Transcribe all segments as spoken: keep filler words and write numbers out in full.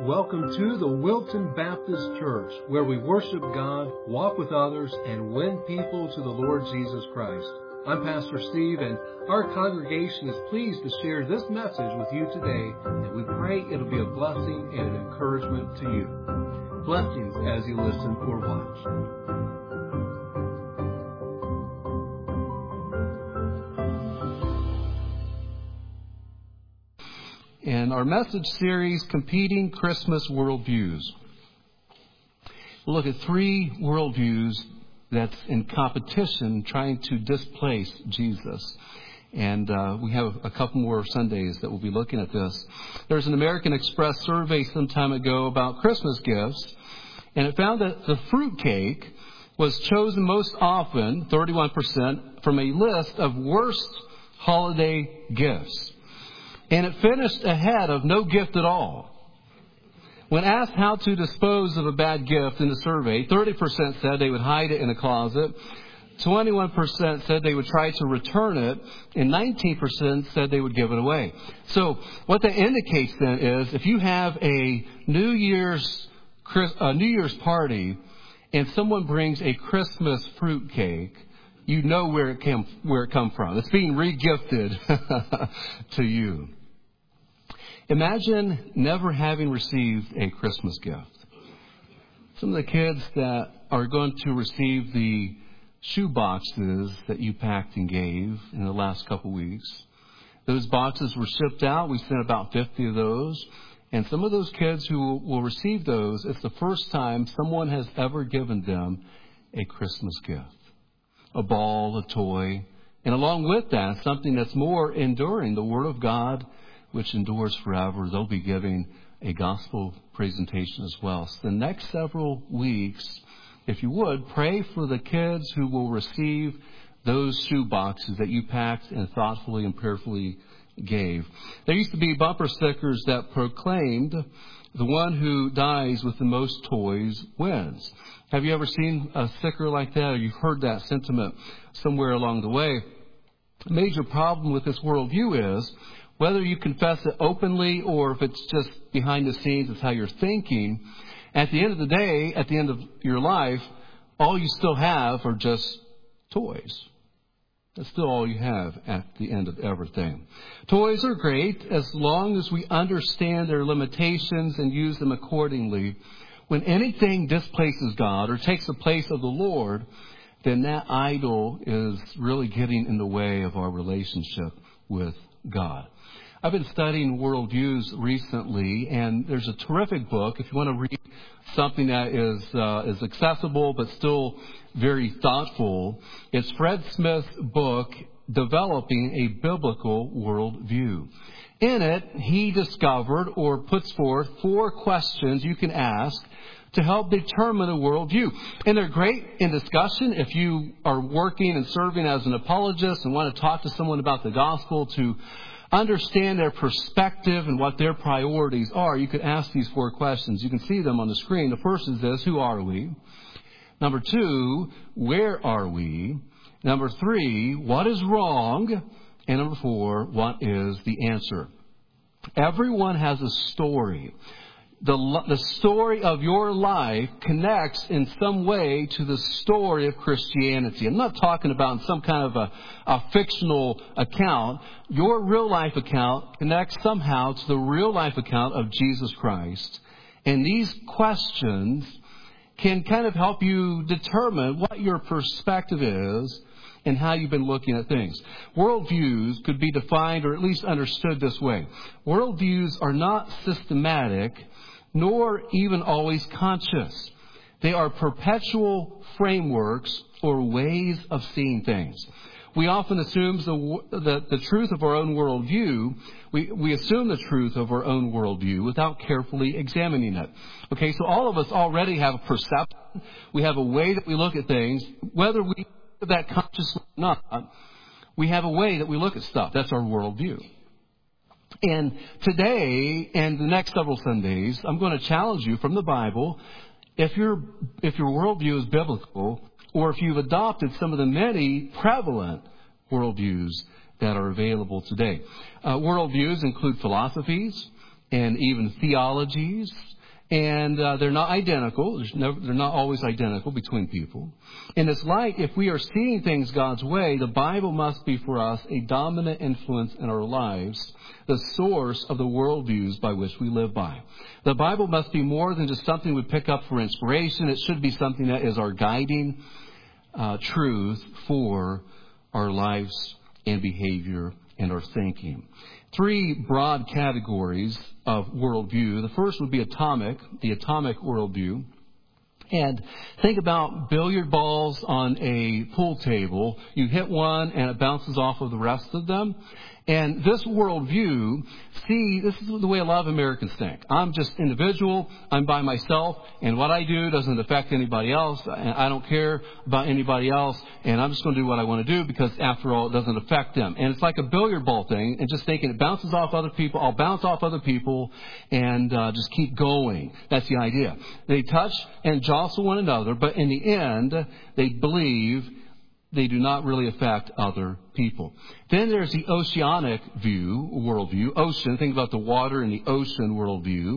Welcome to the Wilton Baptist Church, where we worship God, walk with others, and win people to the Lord Jesus Christ. I'm Pastor Steve, and our congregation is pleased to share this message with you today, and we pray it'll be a blessing and an encouragement to you. Blessings as you listen or watch. In our message series, Competing Christmas Worldviews, we'll look at three worldviews that's in competition trying to displace Jesus. And uh, we have a couple more Sundays that we'll be looking at this. There's an American Express survey some time ago about Christmas gifts, and it found that the fruitcake was chosen most often, thirty-one percent, from a list of worst holiday gifts. And it finished ahead of no gift at all. When asked how to dispose of a bad gift in the survey, thirty percent said they would hide it in a closet, twenty-one percent said they would try to return it, and nineteen percent said they would give it away. So what that indicates then is if you have a New Year's a New Year's party and someone brings a Christmas fruitcake, you know where it came where it come from. It's being re-gifted to you. Imagine never having received a Christmas gift. Some of the kids that are going to receive the shoe boxes that you packed and gave in the last couple weeks, those boxes were shipped out. We sent about fifty of those. And some of those kids who will receive those, it's the first time someone has ever given them a Christmas gift. A ball, a toy, and along with that, something that's more enduring, the Word of God, which endures forever. They'll be giving a gospel presentation as well. So the next several weeks, if you would, pray for the kids who will receive those shoe boxes that you packed and thoughtfully and prayerfully gave. There used to be bumper stickers that proclaimed, the one who dies with the most toys wins. Have you ever seen a sticker like that, or you've heard that sentiment somewhere along the way? A major problem with this worldview is whether you confess it openly or if it's just behind the scenes, it's how you're thinking. At the end of the day, at the end of your life, all you still have are just toys. That's still all you have at the end of everything. Toys are great as long as we understand their limitations and use them accordingly. When anything displaces God or takes the place of the Lord, then that idol is really getting in the way of our relationship with God. I've been studying worldviews recently, and there's a terrific book. If you want to read something that is uh, is accessible but still very thoughtful, it's Fred Smith's book, Developing a Biblical Worldview. In it, he discovered or puts forth four questions you can ask to help determine a worldview. And they're great in discussion if you are working and serving as an apologist and want to talk to someone about the gospel to understand their perspective and what their priorities are. You could ask these four questions. You can see them on the screen. The first is this: who are we? Number two, where are we? Number three, what is wrong? And number four, what is the answer? Everyone has a story. The, the story of your life connects in some way to the story of Christianity. I'm not talking about some kind of a, a fictional account. Your real life account connects somehow to the real life account of Jesus Christ. And these questions can kind of help you determine what your perspective is and how you've been looking at things. Worldviews could be defined or at least understood this way. Worldviews are not systematic, nor even always conscious. They are perpetual frameworks or ways of seeing things. We often assume the, the, the truth of our own worldview. We, we assume the truth of our own worldview without carefully examining it. Okay, so all of us already have a perception. We have a way that we look at things. Whether we do that consciously or not, we have a way that we look at stuff. That's our worldview. And today and the next several Sundays, I'm going to challenge you from the Bible, if your if your worldview is biblical, or if you've adopted some of the many prevalent worldviews that are available today. Uh, worldviews include philosophies, and even theologies. And uh, they're not identical. There's no, they're not always identical between people. In this light, if we are seeing things God's way, the Bible must be for us a dominant influence in our lives, the source of the worldviews by which we live by. The Bible must be more than just something we pick up for inspiration. It should be something that is our guiding uh, truth for our lives and behavior and our thinking. Three broad categories of worldview. The first would be atomic, the atomic worldview. And think about billiard balls on a pool table. You hit one and it bounces off of the rest of them. And this worldview, see, this is the way a lot of Americans think. I'm just individual. I'm by myself. And what I do doesn't affect anybody else. I don't care about anybody else. And I'm just going to do what I want to do because, after all, it doesn't affect them. And it's like a billiard ball thing. And just thinking it bounces off other people. I'll bounce off other people and uh, just keep going. That's the idea. They touch and jostle one another. But in the end, they believe they do not really affect other people. Then there's the oceanic view, worldview, ocean. Think about the water in the ocean worldview.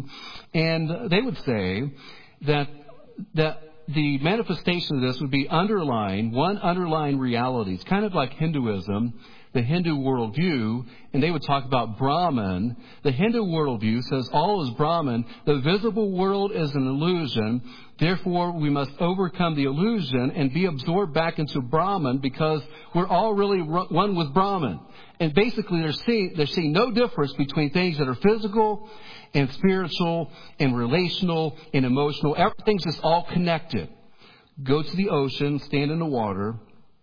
And they would say that that the manifestation of this would be underlying, one underlying reality. It's kind of like Hinduism, the Hindu worldview, and they would talk about Brahman. The Hindu worldview says all is Brahman. The visible world is an illusion. Therefore, we must overcome the illusion and be absorbed back into Brahman because we're all really one with Brahman. And basically, they're seeing, they're seeing no difference between things that are physical and spiritual and relational and emotional. Everything's just all connected. Go to the ocean, stand in the water,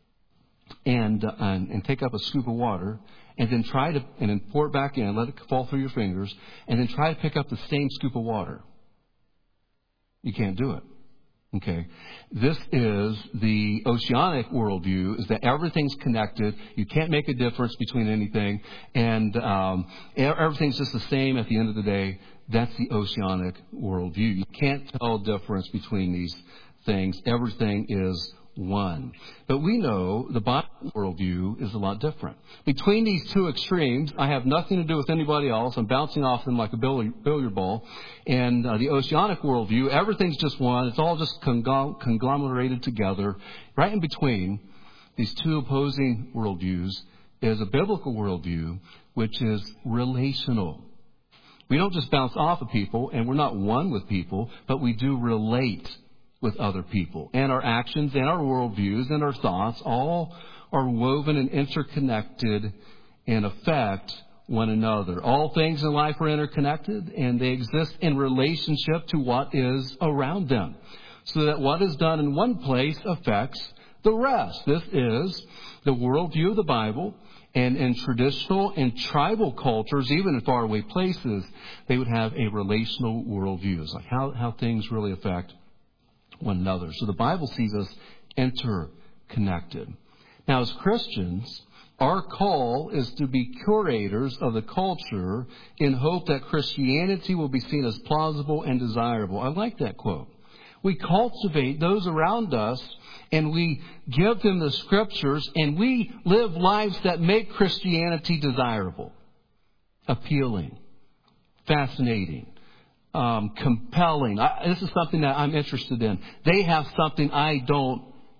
and, uh, and and take up a scoop of water, and then try to and then pour it back in, let it fall through your fingers, and then try to pick up the same scoop of water. You can't do it. Okay, this is the oceanic worldview: is that everything's connected. You can't make a difference between anything, and um, everything's just the same at the end of the day. That's the oceanic worldview. You can't tell a difference between these things. Everything is one. But we know the Bible worldview is a lot different. Between these two extremes, I have nothing to do with anybody else. I'm bouncing off them like a billiard ball. And uh, the oceanic worldview, everything's just one. It's all just conglomerated together. Right in between these two opposing worldviews is a biblical worldview, which is relational. We don't just bounce off of people, and we're not one with people, but we do relate with other people. And our actions and our worldviews and our thoughts all are woven and interconnected and affect one another. All things in life are interconnected, and they exist in relationship to what is around them. So that what is done in one place affects the rest. This is the worldview of the Bible. And in traditional and tribal cultures, even in faraway places, they would have a relational worldview. It's like how, how things really affect one another. So the Bible sees us interconnected. Now, as Christians, our call is to be curators of the culture in hope that Christianity will be seen as plausible and desirable. I like that quote. We cultivate those around us, and we give them the scriptures, and we live lives that make Christianity desirable, appealing, fascinating, Um, compelling. I, this is something that I'm interested in. They have something I don't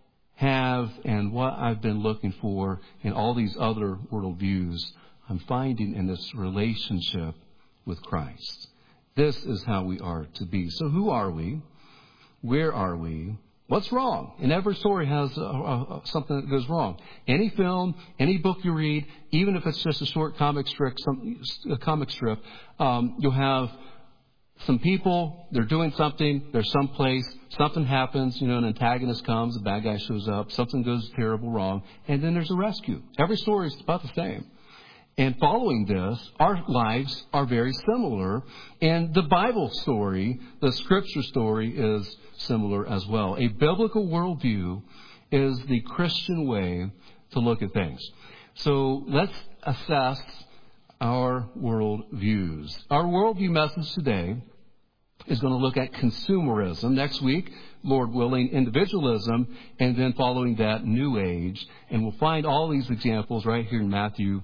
have, and what I've been looking for in all these other worldviews, I'm finding in this relationship with Christ. This is how we are to be. So who are we? Where are we? What's wrong? And every story has uh, uh, something that goes wrong. Any film, any book you read, even if it's just a short comic strip, some, a comic strip, um, you'll have some people, they're doing something, they're someplace, something happens, you know, an antagonist comes, a bad guy shows up, something goes terrible wrong, and then there's a rescue. Every story is about the same. And following this, our lives are very similar. And the Bible story, the Scripture story, is similar as well. A biblical worldview is the Christian way to look at things. So let's assess our worldviews. Our worldview message today is going to look at consumerism. Next week, Lord willing, individualism, and then following that, New Age. And we'll find all these examples right here in Matthew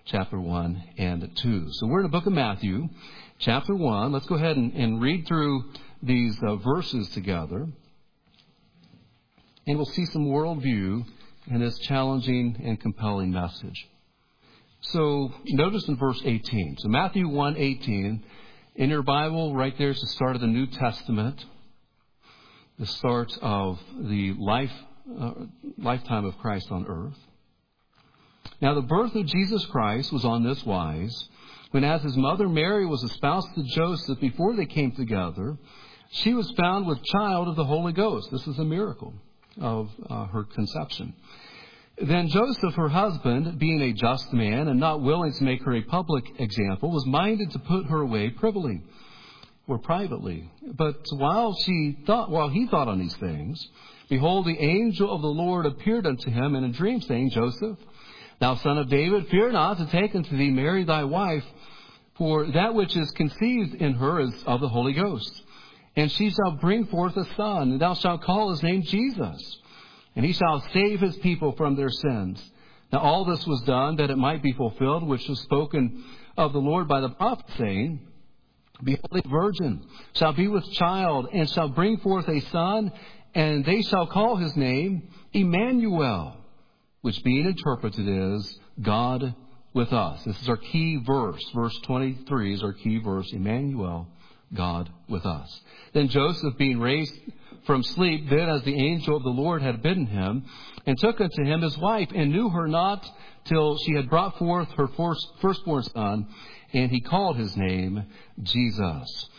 chapter one and two. So we're in the book of Matthew, chapter one. Let's go ahead and, and read through these uh, verses together. And we'll see some worldview in this challenging and compelling message. So notice in verse eighteen. So Matthew one eighteen. In your Bible, right there is the start of the New Testament. The start of the life uh, lifetime of Christ on earth. Now the birth of Jesus Christ was on this wise, when as his mother Mary was espoused to Joseph before they came together, she was found with child of the Holy Ghost. This is a miracle of uh, her conception. Then Joseph, her husband, being a just man and not willing to make her a public example, was minded to put her away privily or privately. But while she thought, while he thought on these things, behold, the angel of the Lord appeared unto him in a dream, saying, Joseph, thou son of David, fear not to take unto thee Mary thy wife, for that which is conceived in her is of the Holy Ghost. And she shall bring forth a son, and thou shalt call his name Jesus. And he shall save his people from their sins. Now all this was done that it might be fulfilled, which was spoken of the Lord by the prophet, saying, Behold, a virgin shall be with child, and shall bring forth a son, and they shall call his name Emmanuel, which being interpreted is God with us. This is our key verse. Verse twenty-three is our key verse. Emmanuel, God with us. Then Joseph, being raised from sleep, did as the angel of the Lord had bidden him, and took unto him his wife, and knew her not till she had brought forth her first, firstborn son, and he called his name Jesus.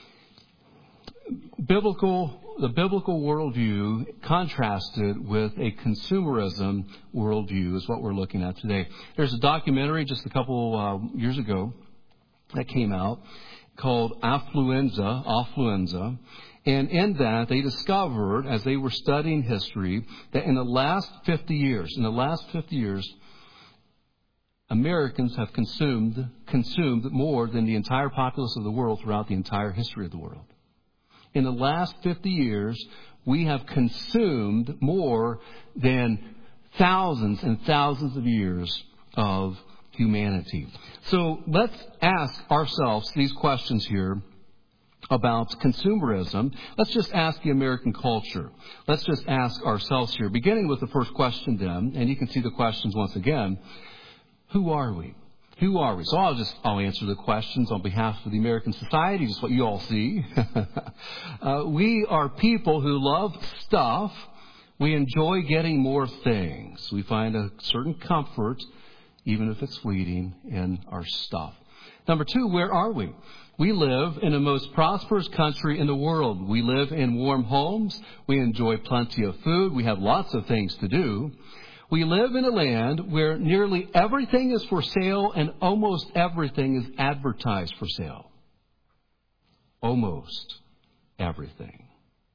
Biblical, the biblical worldview contrasted with a consumerism worldview is what we're looking at today. There's a documentary just a couple uh, years ago that came out called Affluenza, Affluenza. And in that, they discovered, as they were studying history, that in the last fifty years, in the last fifty years, Americans have consumed, consumed more than the entire populace of the world throughout the entire history of the world. In the last fifty years, we have consumed more than thousands and thousands of years of humanity. So let's ask ourselves these questions here about consumerism. Let's just ask the American culture. Let's just ask ourselves here, beginning with the first question then, and you can see the questions once again. Who are we? Who are we? So I'll just, I'll answer the questions on behalf of the American society, just what you all see. uh, we are people who love stuff. We enjoy getting more things. We find a certain comfort, even if it's fleeting, in our stuff. Number two, where are we? We live in the most prosperous country in the world. We live in warm homes. We enjoy plenty of food. We have lots of things to do. We live in a land where nearly everything is for sale and almost everything is advertised for sale. Almost everything.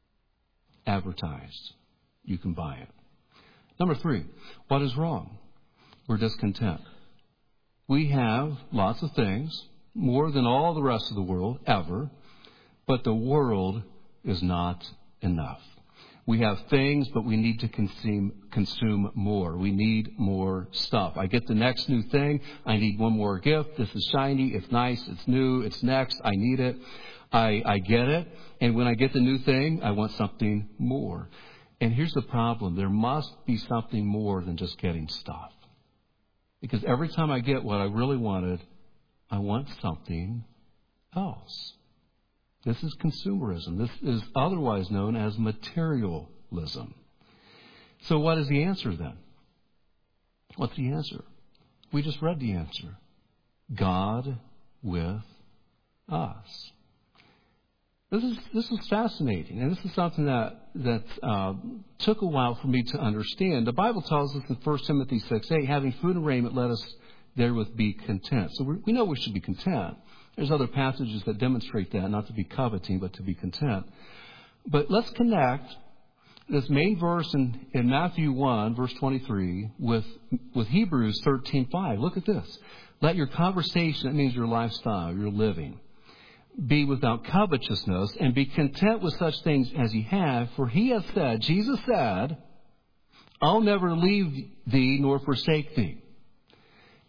Advertised. You can buy it. Number three, what is wrong? We're discontent. We have lots of things, more than all the rest of the world ever, but the world is not enough. We have things, but we need to consume consume more. We need more stuff. I get the next new thing. I need one more gift. This is shiny. It's nice. It's new. It's next. I need it. I, I get it. And when I get the new thing, I want something more. And here's the problem. There must be something more than just getting stuff. Because every time I get what I really wanted, I want something else. This is consumerism. This is otherwise known as materialism. So what is the answer then? What's the answer? We just read the answer. God with us. This is this is fascinating, and this is something that that uh, took a while for me to understand. The Bible tells us in First Timothy six eight, having food and raiment, let us therewith be content. So we, we know we should be content. There's other passages that demonstrate that, not to be coveting, but to be content. But let's connect this main verse in, in Matthew one, verse twenty-three, with with Hebrews thirteen five. Look at this. Let your conversation, that means your lifestyle, your living, be without covetousness, and be content with such things as ye have. For he has said, Jesus said, I'll never leave thee nor forsake thee.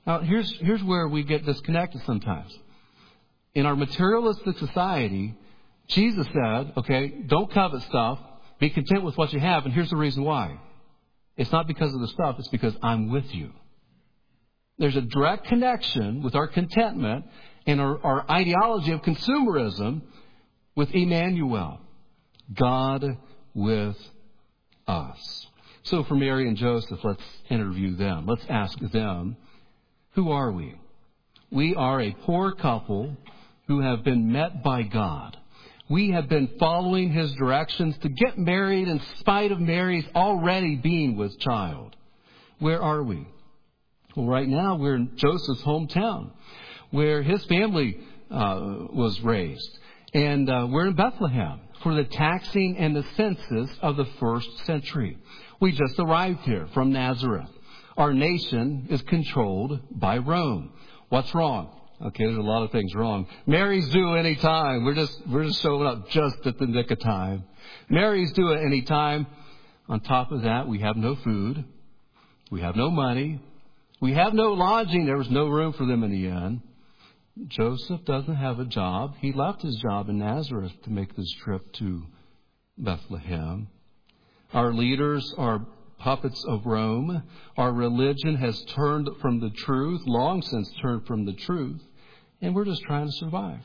Now, here's, here's where we get disconnected sometimes. In our materialistic society, Jesus said, okay, don't covet stuff. Be content with what you have. And here's the reason why. It's not because of the stuff. It's because I'm with you. There's a direct connection with our contentment and our, our ideology of consumerism with Emmanuel, God with us. So for Mary and Joseph, let's interview them. Let's ask them, who are we? We are a poor couple who have been met by God. We have been following His directions to get married in spite of Mary's already being with child. Where are we? Well, right now we're in Joseph's hometown, where his family uh, was raised. And uh, we're in Bethlehem for the taxing and the census of the first century. We just arrived here from Nazareth. Our nation is controlled by Rome. What's wrong? Okay, there's a lot of things wrong. Mary's due any time. We're just we're just showing up just at the nick of time. Mary's due at any time. On top of that, we have no food. We have no money. We have no lodging. There was no room for them in the inn. Joseph doesn't have a job. He left his job in Nazareth to make this trip to Bethlehem. Our leaders are puppets of Rome. Our religion has turned from the truth, long since turned from the truth, and we're just trying to survive.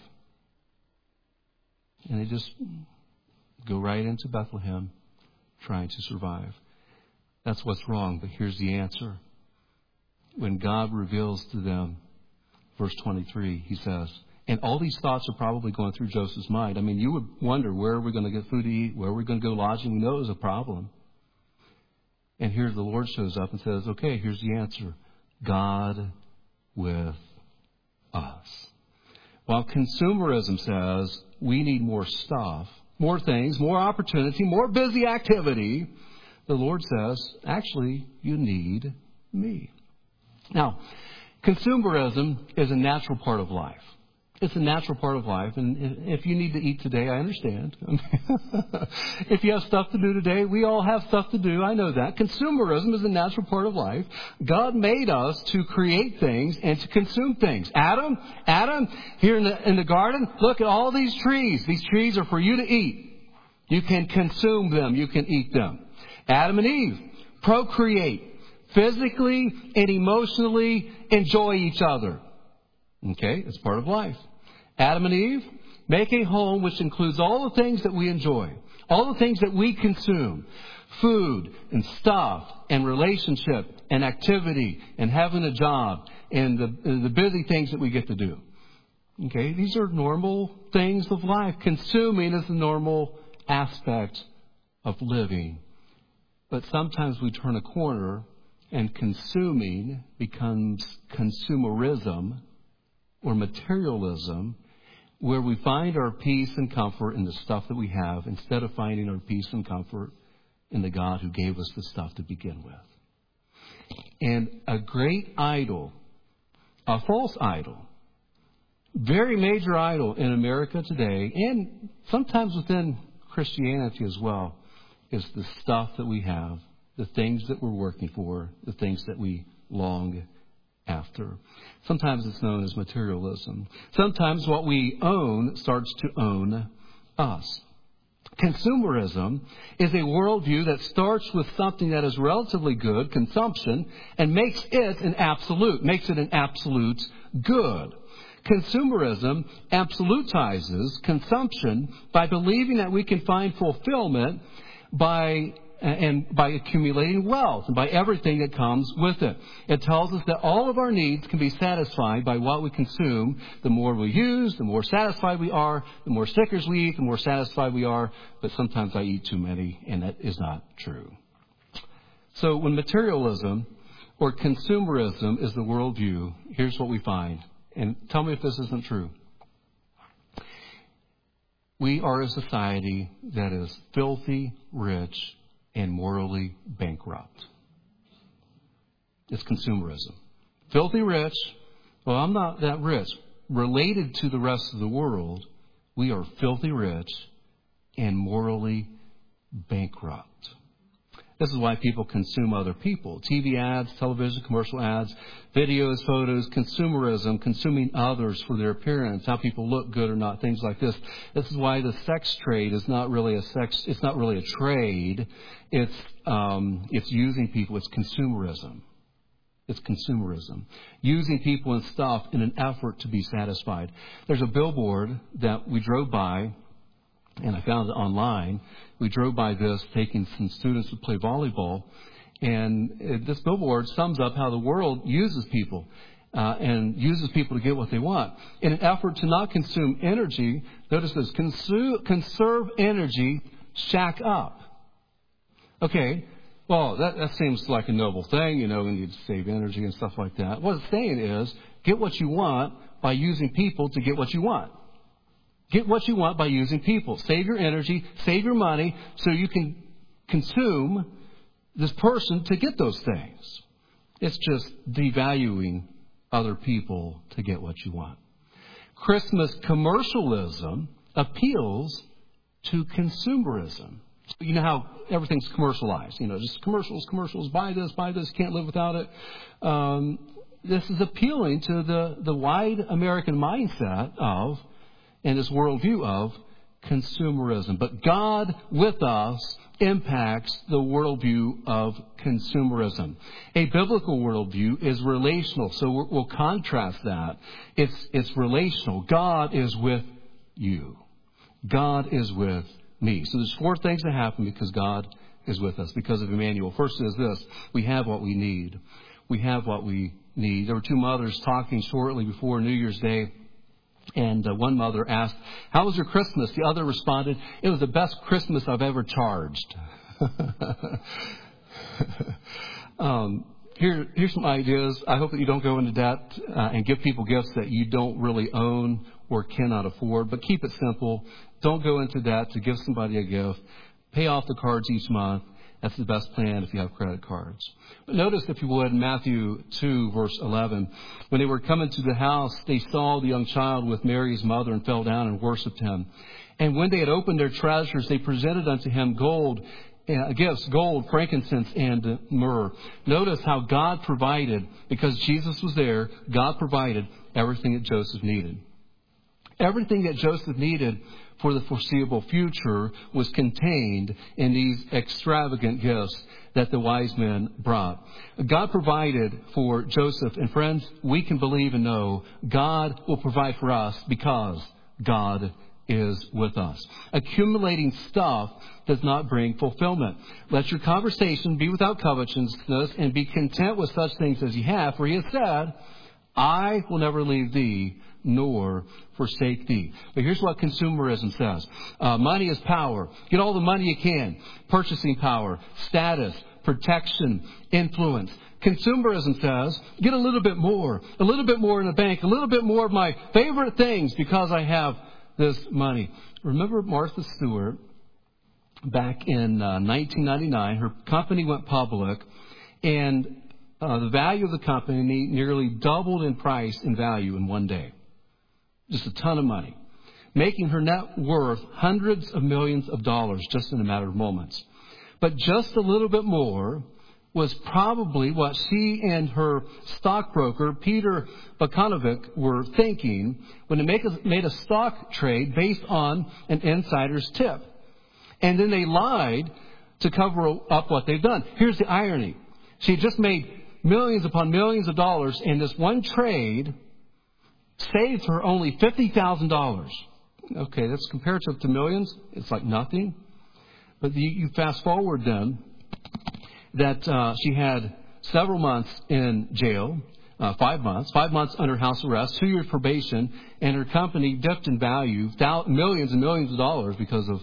And they just go right into Bethlehem trying to survive. That's what's wrong, but here's the answer. When God reveals to them, verse twenty-three, He says, and all these thoughts are probably going through Joseph's mind. I mean, you would wonder, where are we going to get food to eat? Where are we going to go lodging? We know it was a problem. And here the Lord shows up and says, okay, here's the answer. God with us. While consumerism says we need more stuff, more things, more opportunity, more busy activity, the Lord says, actually, you need me. Now, consumerism is a natural part of life. It's a natural part of life. And if you need to eat today, I understand. If you have stuff to do today, we all have stuff to do. I know that. Consumerism is a natural part of life. God made us to create things and to consume things. Adam, Adam, here in the, in the garden, look at all these trees. These trees are for you to eat. You can consume them. You can eat them. Adam and Eve, procreate. Physically and emotionally enjoy each other. Okay, it's part of life. Adam and Eve make a home which includes all the things that we enjoy, all the things that we consume, food and stuff and relationship and activity and having a job and the, the busy things that we get to do. Okay, these are normal things of life. Consuming is the normal aspect of living. But sometimes we turn a corner and consuming becomes consumerism or materialism, where we find our peace and comfort in the stuff that we have instead of finding our peace and comfort in the God who gave us the stuff to begin with. And a great idol, a false idol, very major idol in America today, and sometimes within Christianity as well, is the stuff that we have, the things that we're working for, the things that we long after. Sometimes it's known as materialism. Sometimes what we own starts to own us. Consumerism is a worldview that starts with something that is relatively good, consumption, and makes it an absolute, makes it an absolute good. Consumerism absolutizes consumption by believing that we can find fulfillment by and by accumulating wealth and by everything that comes with it. It tells us that all of our needs can be satisfied by what we consume. The more we use, the more satisfied we are. The more Snickers we eat, the more satisfied we are. But sometimes I eat too many, and that is not true. So when materialism or consumerism is the worldview, here's what we find. And tell me if this isn't true. We are a society that is filthy rich and morally bankrupt. It's consumerism. Filthy rich. Well, I'm not that rich. Related to the rest of the world, we are filthy rich and morally bankrupt. This is why people consume other people. T V ads, television, commercial ads, videos, photos, consumerism, consuming others for their appearance, how people look good or not, things like this. This is why the sex trade is not really a sex, it's not really a trade. It's, um, it's using people. It's consumerism. It's consumerism. Using people and stuff in an effort to be satisfied. There's a billboard that we drove by, and I found it online. We drove by this, taking some students to play volleyball. And this billboard sums up how the world uses people uh, and uses people to get what they want. In an effort to not consume energy, notice this, consume, conserve energy, shack up. Okay, well, that, that seems like a noble thing. You know, we need to save energy and stuff like that. What it's saying is, get what you want by using people to get what you want. Get what you want by using people. Save your energy, save your money, so you can consume this person to get those things. It's just devaluing other people to get what you want. Christmas commercialism appeals to consumerism. So you know how everything's commercialized. You know, just commercials, commercials, buy this, buy this, can't live without it. Um, this is appealing to the, the wide American mindset of, and this worldview of, consumerism. But God with us impacts the worldview of consumerism. A biblical worldview is relational, so we'll contrast that. It's, it's relational. God is with you. God is with me. So there's four things that happen because God is with us, because of Emmanuel. First is this: we have what we need. We have what we need. There were two mothers talking shortly before New Year's Day. And uh, one mother asked, "How was your Christmas?" The other responded, "It was the best Christmas I've ever charged." um, here, here's some ideas. I hope that you don't go into debt uh, and give people gifts that you don't really own or cannot afford. But keep it simple. Don't go into debt to give somebody a gift. Pay off the cards each month. That's the best plan if you have credit cards. But notice, if you would, Matthew two, verse eleven. When they were coming to the house, they saw the young child with Mary, his mother, and fell down and worshipped him. And when they had opened their treasures, they presented unto him gold, uh, gifts, gold, frankincense, and myrrh. Notice how God provided, because Jesus was there, God provided everything that Joseph needed. Everything that Joseph needed for the foreseeable future was contained in these extravagant gifts that the wise men brought. God provided for Joseph. And friends, we can believe and know God will provide for us because God is with us. Accumulating stuff does not bring fulfillment. Let your conversation be without covetousness, and be content with such things as you have. For he has said, "I will never leave thee nor forsake thee." But here's what consumerism says. Uh, money is power. Get all the money you can. Purchasing power, status, protection, influence. Consumerism says, get a little bit more, a little bit more in the bank, a little bit more of my favorite things because I have this money. Remember Martha Stewart back in uh, nineteen ninety-nine, her company went public, and uh, the value of the company nearly doubled in price and value in one day. Just a ton of money, making her net worth hundreds of millions of dollars just in a matter of moments. But just a little bit more was probably what she and her stockbroker, Peter Bakanovich, were thinking when they make a, made a stock trade based on an insider's tip. And then they lied to cover up what they've done. Here's the irony. She just made millions upon millions of dollars, and this one trade saved her only fifty thousand dollars. Okay, that's comparative to millions. It's like nothing. But you, you fast forward then that uh, she had several months in jail, uh, five months, five months under house arrest, two years probation, and her company dipped in value, thou- millions and millions of dollars because of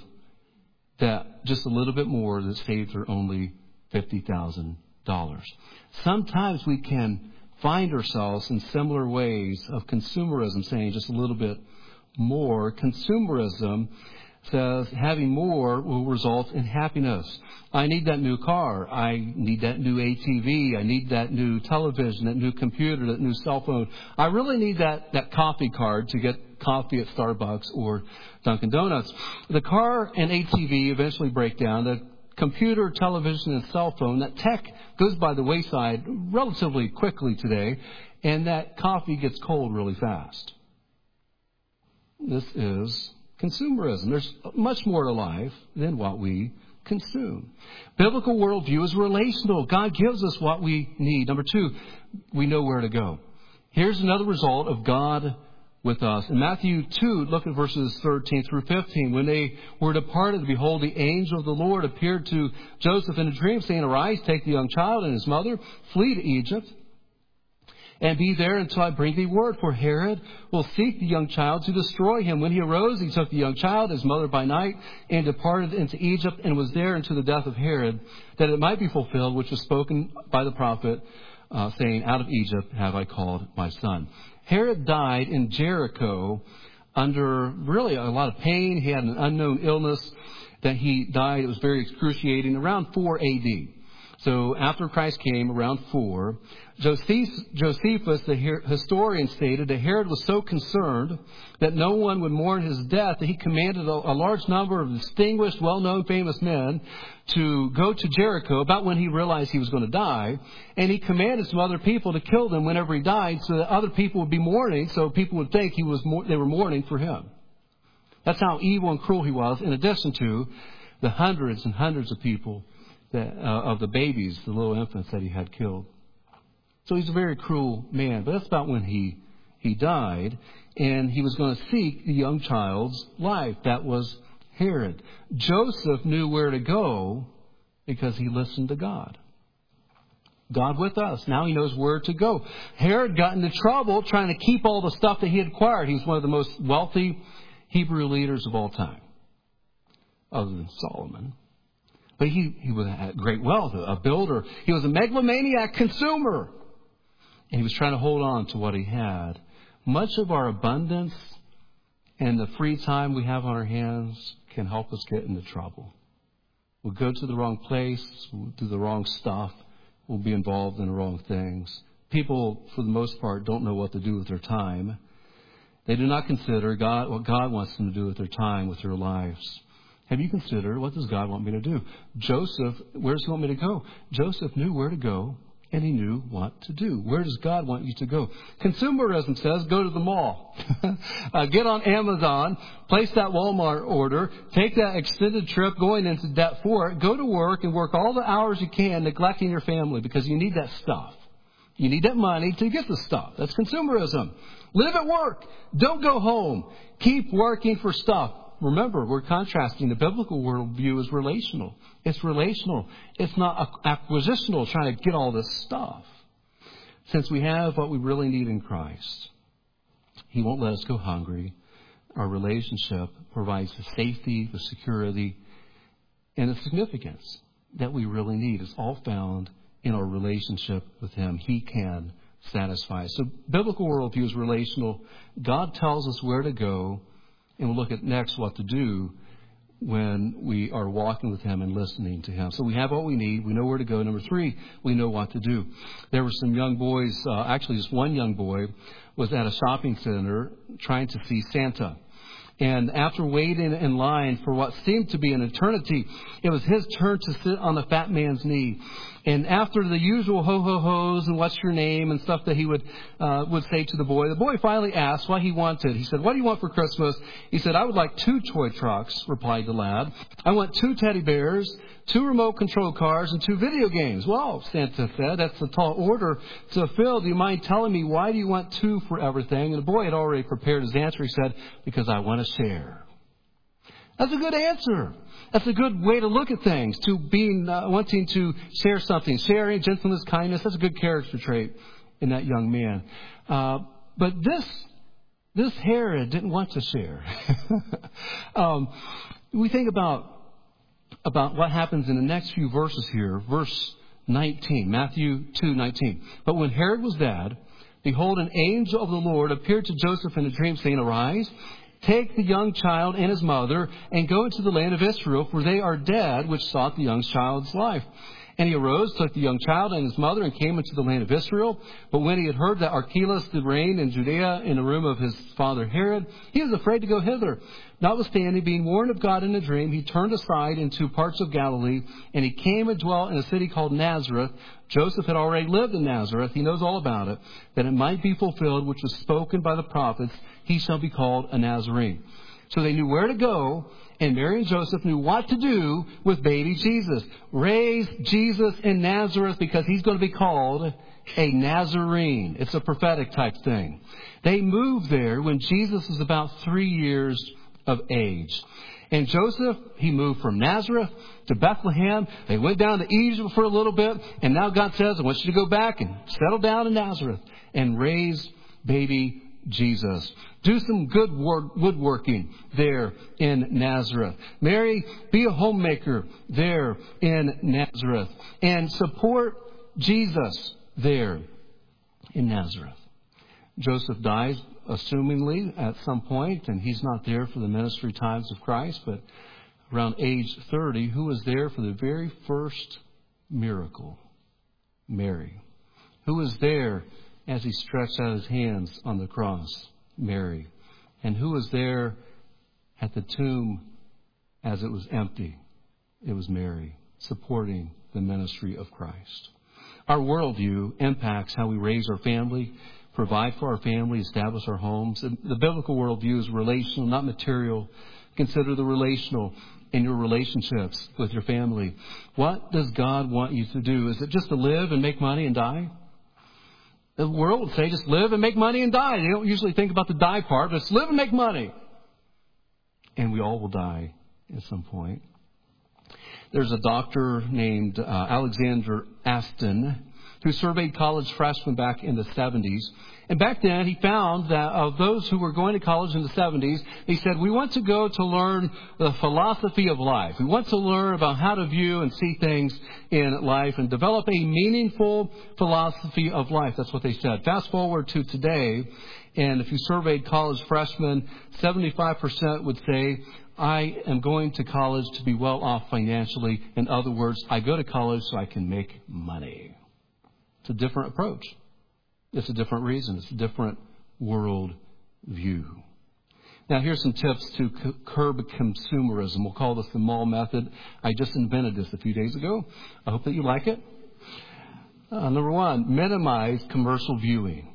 that, just a little bit more that saved her only fifty thousand dollars. Sometimes we can find ourselves in similar ways of consumerism, saying just a little bit more. Consumerism says having more will result in happiness. I need that new car. I need that new A T V. I need that new television, that new computer, that new cell phone. I really need that, that coffee card to get coffee at Starbucks or Dunkin' Donuts. The car and A T V eventually break down. The computer, television, and cell phone, that tech goes by the wayside relatively quickly today, and that coffee gets cold really fast. This is consumerism. There's much more to life than what we consume. Biblical worldview is relational. God gives us what we need. Number two, we know where to go. Here's another result of God with us. In Matthew two, look at verses thirteen through fifteen. When they were departed, behold, the angel of the Lord appeared to Joseph in a dream, saying, Arise, take the young child and his mother, flee to Egypt, and be there until I bring thee word. For Herod will seek the young child to destroy him. When he arose, he took the young child, his mother by night, and departed into Egypt, and was there until the death of Herod, that it might be fulfilled, which was spoken by the prophet, uh, saying, Out of Egypt have I called my son. Herod died in Jericho under really a lot of pain. He had an unknown illness that he died. It was very excruciating, around four A D. So after Christ came, around four, Josephus, the historian, stated that Herod was so concerned that no one would mourn his death that he commanded a, a large number of distinguished, well-known, famous men to go to Jericho about when he realized he was going to die. And he commanded some other people to kill them whenever he died so that other people would be mourning, so people would think he was they were mourning for him. That's how evil and cruel he was, in addition to the hundreds and hundreds of people that, uh, of the babies, the little infants that he had killed. So he's a very cruel man. But that's about when he he died. And he was going to seek the young child's life. That was Herod. Joseph knew where to go because he listened to God. God with us. Now he knows where to go. Herod got into trouble trying to keep all the stuff that he had acquired. He was one of the most wealthy Hebrew leaders of all time, other than Solomon. But he, he had great wealth, a builder. He was a megalomaniac consumer. And he was trying to hold on to what he had. Much of our abundance and the free time we have on our hands can help us get into trouble. We'll go to the wrong place. We'll do the wrong stuff. We'll be involved in the wrong things. People, for the most part, don't know what to do with their time. They do not consider God what God wants them to do with their time, with their lives. Have you considered, what does God want me to do? Joseph, where does he want me to go? Joseph knew where to go. And he knew what to do. Where does God want you to go? Consumerism says go to the mall. uh, get on Amazon. Place that Walmart order. Take that extended trip going into debt for it. Go to work and work all the hours you can, neglecting your family because you need that stuff. You need that money to get the stuff. That's consumerism. Live at work. Don't go home. Keep working for stuff. Remember, we're contrasting. The biblical worldview is relational. It's relational. It's not acquisitional, trying to get all this stuff. Since we have what we really need in Christ, He won't let us go hungry. Our relationship provides the safety, the security, and the significance that we really need. It's all found in our relationship with Him. He can satisfy. So biblical worldview is relational. God tells us where to go. And we'll look at next what to do when we are walking with Him and listening to Him. So we have what we need. We know where to go. Number three, we know what to do. There were some young boys, uh, actually just one young boy was at a shopping center trying to see Santa. And after waiting in line for what seemed to be an eternity, it was his turn to sit on the fat man's knee. And after the usual ho-ho-hos and what's your name and stuff that he would uh, would say to the boy, the boy finally asked what he wanted. He said, what do you want for Christmas? He said, I would like two toy trucks, replied the lad. I want two teddy bears, two remote control cars, and two video games. Well, Santa said, that's a tall order to fill. Do you mind telling me why do you want two for everything? And the boy had already prepared his answer. He said, because I want to share. That's a good answer. That's a good way to look at things, to being uh, wanting to share something. Sharing, gentleness, kindness, that's a good character trait in that young man. Uh, but this this Herod didn't want to share. um, we think about about what happens in the next few verses here. Verse nineteen, Matthew two nineteen. But when Herod was dead, behold, an angel of the Lord appeared to Joseph in a dream, saying, Arise, take the young child and his mother, and go into the land of Israel, for they are dead which sought the young child's life. And he arose, took the young child and his mother, and came into the land of Israel. But when he had heard that Archelaus did reign in Judea in the room of his father Herod, he was afraid to go hither. Notwithstanding, being warned of God in a dream, he turned aside into parts of Galilee, and he came and dwelt in a city called Nazareth. Joseph had already lived in Nazareth. He knows all about it. That it might be fulfilled, which was spoken by the prophets, he shall be called a Nazarene. So they knew where to go, and Mary and Joseph knew what to do with baby Jesus. Raise Jesus in Nazareth because he's going to be called a Nazarene. It's a prophetic type thing. They moved there when Jesus was about three years of age. And Joseph, he moved from Nazareth to Bethlehem. They went down to Egypt for a little bit. And now God says, I want you to go back and settle down in Nazareth and raise baby Jesus. Do some good woodworking there in Nazareth. Mary, be a homemaker there in Nazareth. And support Jesus there in Nazareth. Joseph dies, assumingly, at some point, and he's not there for the ministry times of Christ, but around age thirty, who was there for the very first miracle? Mary. Who was there as he stretched out his hands on the cross? Mary. And who was there at the tomb as it was empty? It was Mary, supporting the ministry of Christ. Our worldview impacts how we raise our family, provide for our family, establish our homes. The biblical worldview is relational, not material. Consider the relational in your relationships with your family. What does God want you to do? Is it just to live and make money and die? The world would say just live and make money and die. They don't usually think about the die part, but just live and make money. And we all will die at some point. There's a doctor named uh, Alexander Aston who surveyed college freshmen back in the seventies. And back then he found that of those who were going to college in the seventies, he said, we want to go to learn the philosophy of life. We want to learn about how to view and see things in life and develop a meaningful philosophy of life. That's what they said. Fast forward to today, and if you surveyed college freshmen, seventy-five percent would say, I am going to college to be well off financially. In other words, I go to college so I can make money. It's a different approach. It's a different reason. It's a different world view. Now, here's some tips to c- curb consumerism. We'll call this the mall method. I just invented this a few days ago. I hope that you like it. Uh, number one, minimize commercial viewing.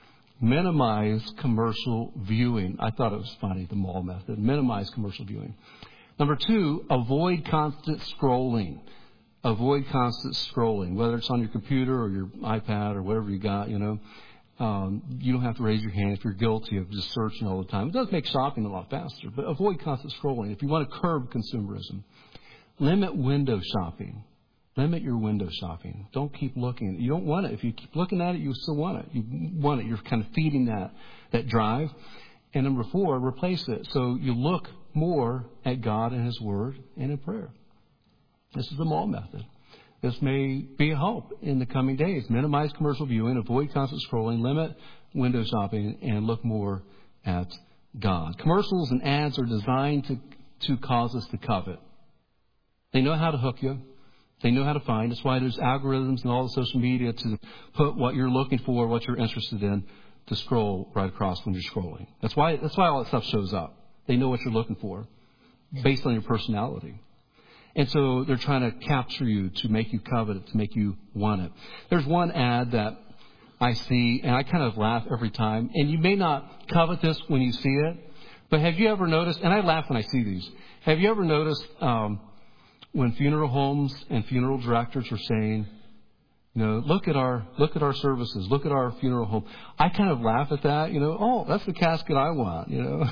Minimize commercial viewing. I thought it was funny, the mall method. Minimize commercial viewing. Number two, avoid constant scrolling. Avoid constant scrolling, whether it's on your computer or your iPad or whatever you got, you know. Um, you don't have to raise your hand if you're guilty of just searching all the time. It does make shopping a lot faster, but avoid constant scrolling. If you want to curb consumerism, limit window shopping. Limit your window shopping. Don't keep looking. You don't want it. If you keep looking at it, you still want it. You want it. You're kind of feeding that, that drive. And number four, replace it. So you look more at God and His Word and in prayer. This is the mall method. This may be a help in the coming days. Minimize commercial viewing, avoid constant scrolling, limit window shopping, and look more at God. Commercials and ads are designed to, to cause us to covet. They know how to hook you. They know how to find. That's why there's algorithms and all the social media to put what you're looking for, what you're interested in, to scroll right across when you're scrolling. That's why, that's why all that stuff shows up. They know what you're looking for based on your personality. And so they're trying to capture you to make you covet it, to make you want it. There's one ad that I see, and I kind of laugh every time. And you may not covet this when you see it, but have you ever noticed, and I laugh when I see these, have you ever noticed um, when funeral homes and funeral directors are saying, you know, look at our look at our services, look at our funeral home. I kind of laugh at that, you know, oh, that's the casket I want, you know.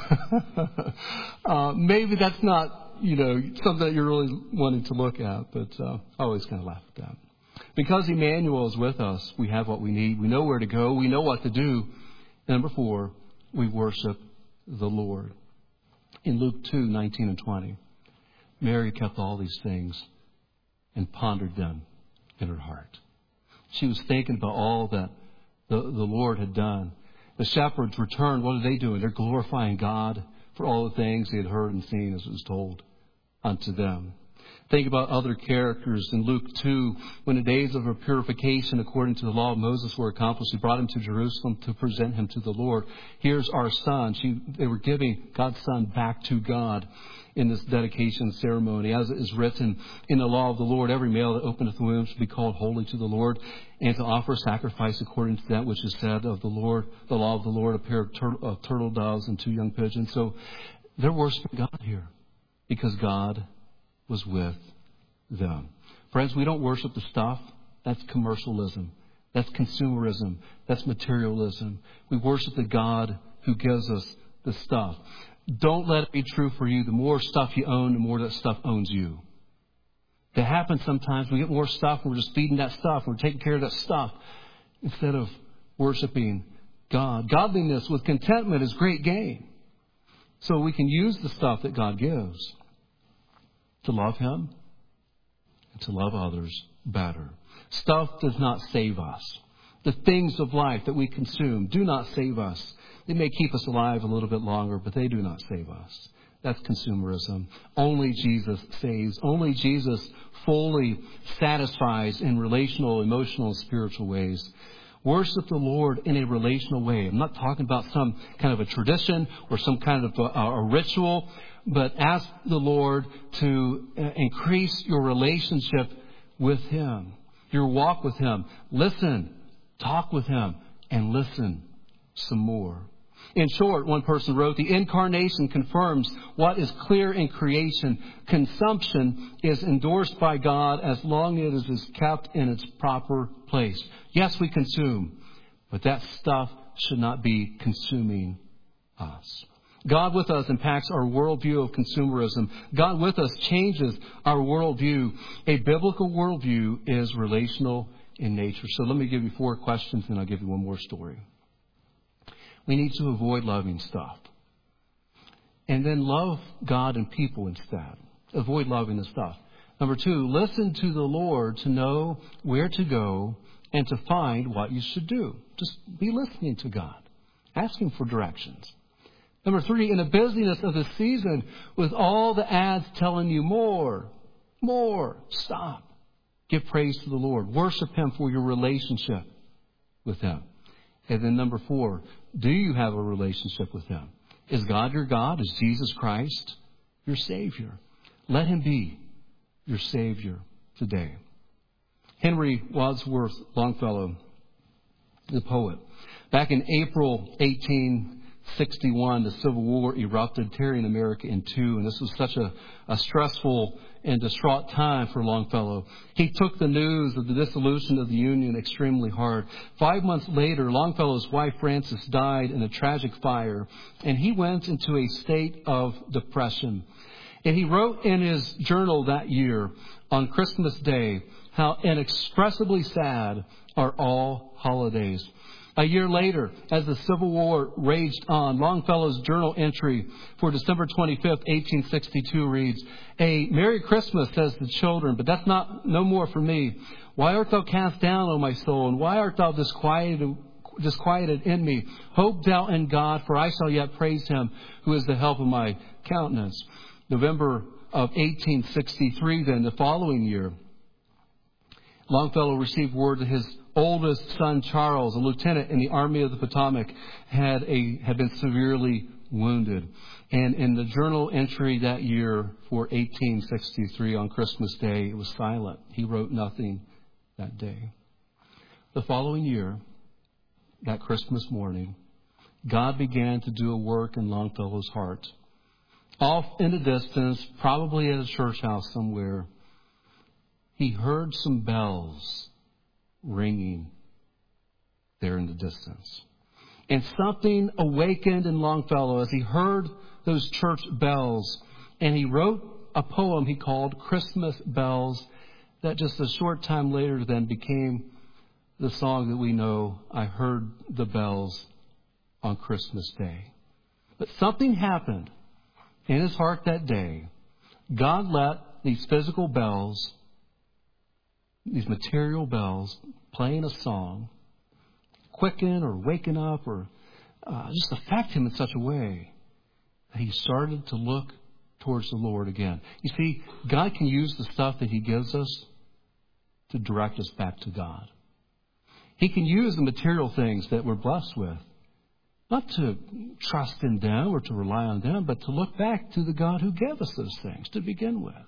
uh, maybe that's not, you know, something that you're really wanting to look at, but uh, I always kind of laugh at that. Because Emmanuel is with us, we have what we need. We know where to go. We know what to do. Number four, we worship the Lord. In Luke two, nineteen and twenty, Mary kept all these things and pondered them in her heart. She was thinking about all that the, the Lord had done. The shepherds returned. What are they doing? They're glorifying God for all the things they had heard and seen as it was told unto them. Think about other characters in Luke two. When the days of her purification according to the law of Moses were accomplished, he brought him to Jerusalem to present him to the Lord. Here's our son. She, they were giving God's son back to God in this dedication ceremony. As it is written in the law of the Lord, every male that openeth the womb should be called holy to the Lord, and to offer sacrifice according to that which is said of the Lord, the law of the Lord, a pair of turtle, of turtle doves and two young pigeons. So they're worshiping God here because God was with them. Friends, we don't worship the stuff. That's commercialism. That's consumerism. That's materialism. We worship the God who gives us the stuff. Don't let it be true for you. The more stuff you own, the more that stuff owns you. That happens sometimes. We get more stuff and we're just feeding that stuff. We're taking care of that stuff instead of worshiping God. Godliness with contentment is great gain. So we can use the stuff that God gives to love Him and to love others better. Stuff does not save us. The things of life that we consume do not save us. They may keep us alive a little bit longer, but they do not save us. That's consumerism. Only Jesus saves. Only Jesus fully satisfies in relational, emotional, and spiritual ways. Worship the Lord in a relational way. I'm not talking about some kind of a tradition or some kind of a, a ritual, but ask the Lord to increase your relationship with Him, your walk with Him. Listen, talk with Him, and listen some more. In short, one person wrote, the incarnation confirms what is clear in creation. Consumption is endorsed by God as long as it is kept in its proper place. Yes, we consume, but that stuff should not be consuming us. God with us impacts our worldview of consumerism. God with us changes our worldview. A biblical worldview is relational in nature. So let me give you four questions and I'll give you one more story. We need to avoid loving stuff. And then love God and people instead. Avoid loving the stuff. Number two, listen to the Lord to know where to go and to find what you should do. Just be listening to God. Ask Him for directions. Number three, in the busyness of the season, with all the ads telling you more, more, stop. Give praise to the Lord. Worship Him for your relationship with Him. And then number four, do you have a relationship with Him? Is God your God? Is Jesus Christ your Savior? Let Him be your Savior today. Henry Wadsworth Longfellow, the poet. Back in April eighteen sixty-one, the Civil War erupted, tearing America in two. And this was such a, a stressful and distraught time for Longfellow. He took the news of the dissolution of the Union extremely hard. Five months later, Longfellow's wife Frances died in a tragic fire, and he went into a state of depression. And he wrote in his journal that year, on Christmas Day, how inexpressibly sad are all holidays. A year later, as the Civil War raged on, Longfellow's journal entry for December twenty-fifth, eighteen sixty-two reads, "A Merry Christmas, says the children, but that's not no more for me. Why art thou cast down, O my soul, and why art thou disquieted, disquieted in me? Hope thou in God, for I shall yet praise Him, who is the help of my countenance." November of eighteen sixty-three, then, the following year, Longfellow received word that his oldest son, Charles, a lieutenant in the Army of the Potomac, had a had been severely wounded. And in the journal entry that year for eighteen sixty-three, on Christmas Day, it was silent. He wrote nothing that day. The following year, that Christmas morning, God began to do a work in Longfellow's heart. Off in the distance, probably at a church house somewhere, he heard some bells ringing there in the distance. And something awakened in Longfellow as he heard those church bells. And he wrote a poem he called Christmas Bells that just a short time later then became the song that we know, I Heard the Bells on Christmas Day. But something happened in his heart that day. God let these physical bells, these material bells, playing a song, quicken or waken up or uh, just affect him in such a way that he started to look towards the Lord again. You see, God can use the stuff that He gives us to direct us back to God. He can use the material things that we're blessed with, not to trust in them or to rely on them, but to look back to the God who gave us those things to begin with.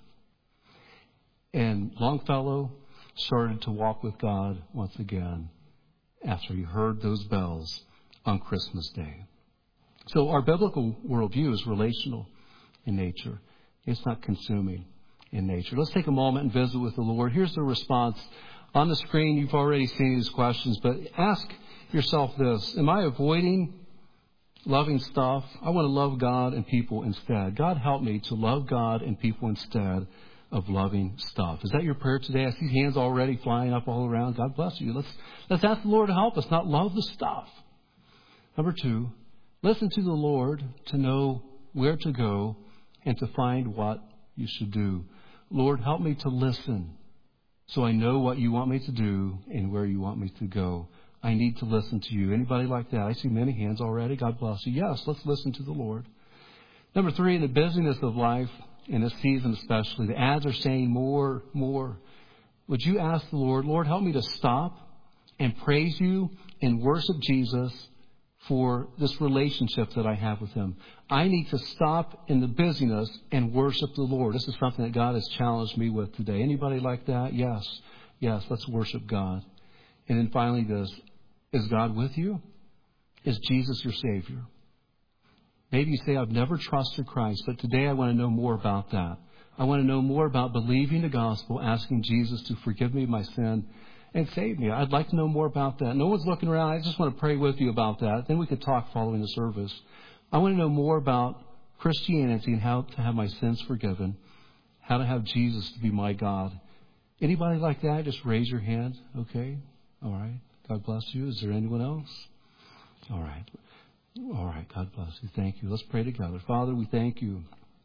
And Longfellow started to walk with God once again after he heard those bells on Christmas Day. So our biblical worldview is relational in nature. It's not consuming in nature. Let's take a moment and visit with the Lord. Here's the response. On the screen, you've already seen these questions, but ask yourself this. Am I avoiding loving stuff? I want to love God and people instead. God, help me to love God and people instead of loving stuff. Is that your prayer today? I see hands already flying up all around. God bless you. Let's, let's ask the Lord to help us not love the stuff. Number two, listen to the Lord to know where to go and to find what you should do. Lord, help me to listen so I know what you want me to do and where you want me to go. I need to listen to you. Anybody like that? I see many hands already. God bless you. Yes, let's listen to the Lord. Number three, in the busyness of life, in this season especially, the ads are saying more, more. Would you ask the Lord, Lord, help me to stop and praise you and worship Jesus for this relationship that I have with him. I need to stop in the busyness and worship the Lord. This is something that God has challenged me with today. Anybody like that? Yes. Yes, let's worship God. And then finally this, is God with you? Is Jesus your Savior? Maybe you say, I've never trusted Christ, but today I want to know more about that. I want to know more about believing the gospel, asking Jesus to forgive me my sin and save me. I'd like to know more about that. No one's looking around. I just want to pray with you about that. Then we could talk following the service. I want to know more about Christianity and how to have my sins forgiven, how to have Jesus to be my God. Anybody like that? Just raise your hand. Okay. All right. God bless you. Is there anyone else? All right. All right. God bless you. Thank you. Let's pray together. Father, we thank you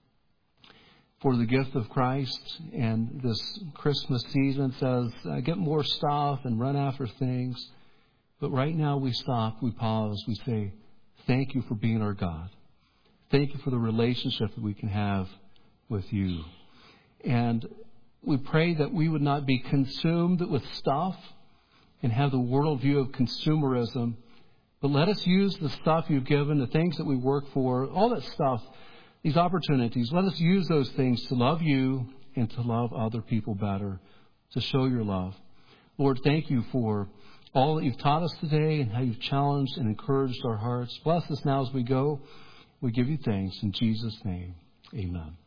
for the gift of Christ, and this Christmas season says, uh, get more stuff and run after things. But right now we stop, we pause, we say, thank you for being our God. Thank you for the relationship that we can have with you. And we pray that we would not be consumed with stuff and have the worldview of consumerism, but let us use the stuff you've given, the things that we work for, all that stuff, these opportunities. Let us use those things to love you and to love other people better, to show your love. Lord, thank you for all that you've taught us today and how you've challenged and encouraged our hearts. Bless us now as we go. We give you thanks in Jesus' name. Amen.